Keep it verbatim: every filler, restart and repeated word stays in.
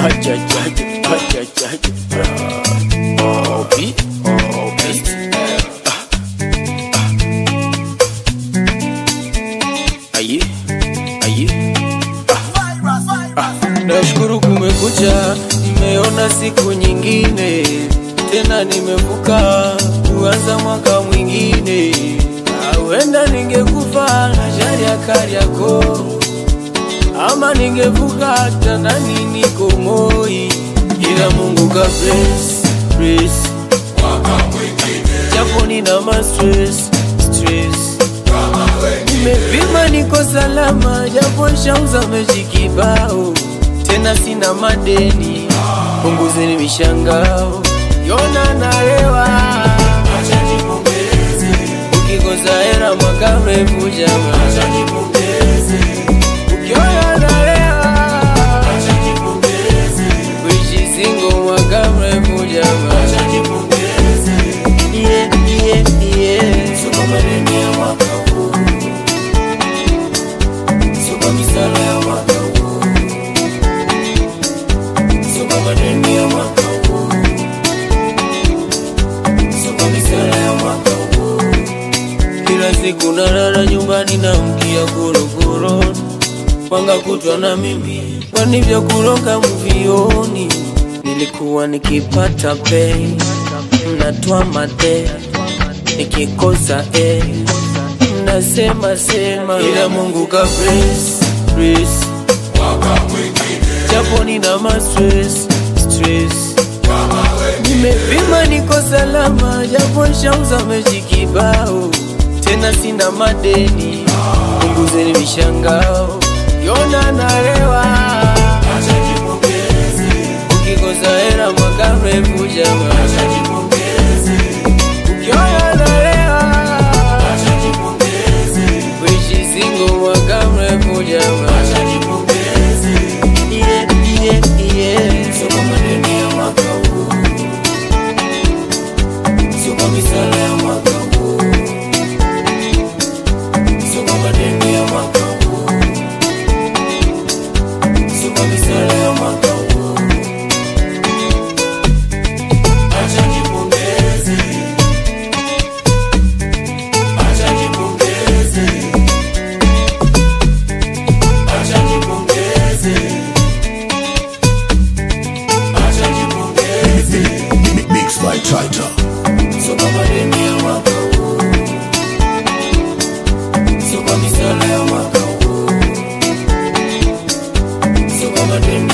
Nashukuru kumekucha, nimeona siku nyingine tena, nimevuka kuanza mwaka mwingine. Huenda ningekufa ajali ya Kariakoo, ama ningevuka hata ndani niko Moi, ila Mungu ka bless, bless mwaka mwingine. Japo nina ma stress, stress nimepima niko salama, japo shauza mechi kibao, tena sina madeni, punguzeni mishangao, yona narewa, acha nipongeze, ukikosa hela mwaka mrefu jamaa, acha nipongeze, ukiona narewa, acha nipongeze, kuishi single mwaka mrefu jamaa, acha nipongeze, yeah, yeah, yeah. Soko madeni ya mwaka huu, soko misala ya mwaka huu, soko madeni ya mwaka huu, soko misala ya mwaka huu. Kila siku nalala nyumbani na mkia korokoro, panga kutwa na mimi kwani vya kuroga mvioni. Nilikuwa nikipata pay, mnatoa mate, nikikosa eh, mnasema sema, ila Mungu ka bless, bless mwaka mwingine. Japo nina ma stress, stress nimepima niko salama, japo shauza mechi kibao, tena sina madeni, punguzeni mishangao, yona narewa, acha nipongeze, ukikosa hela mwaka mrefu jamaa, acha nipongeze, ukiona narewa, acha nipongeze, kuishi single mwaka mrefu jamaa, acha nipongeze, yeah, yeah, yeah. Soko madeni ya mwaka huu, soko misala ya mwaka huu, soko madeni ya mwaka huu, soko misala ya mwaka huu, acha nipongeze, acha nipongeze, acha nipongeze, acha nipongeze. Mixed by Tighter. Soko madeni ya mwaka huu, soko misala ya mwaka huu, soko madeni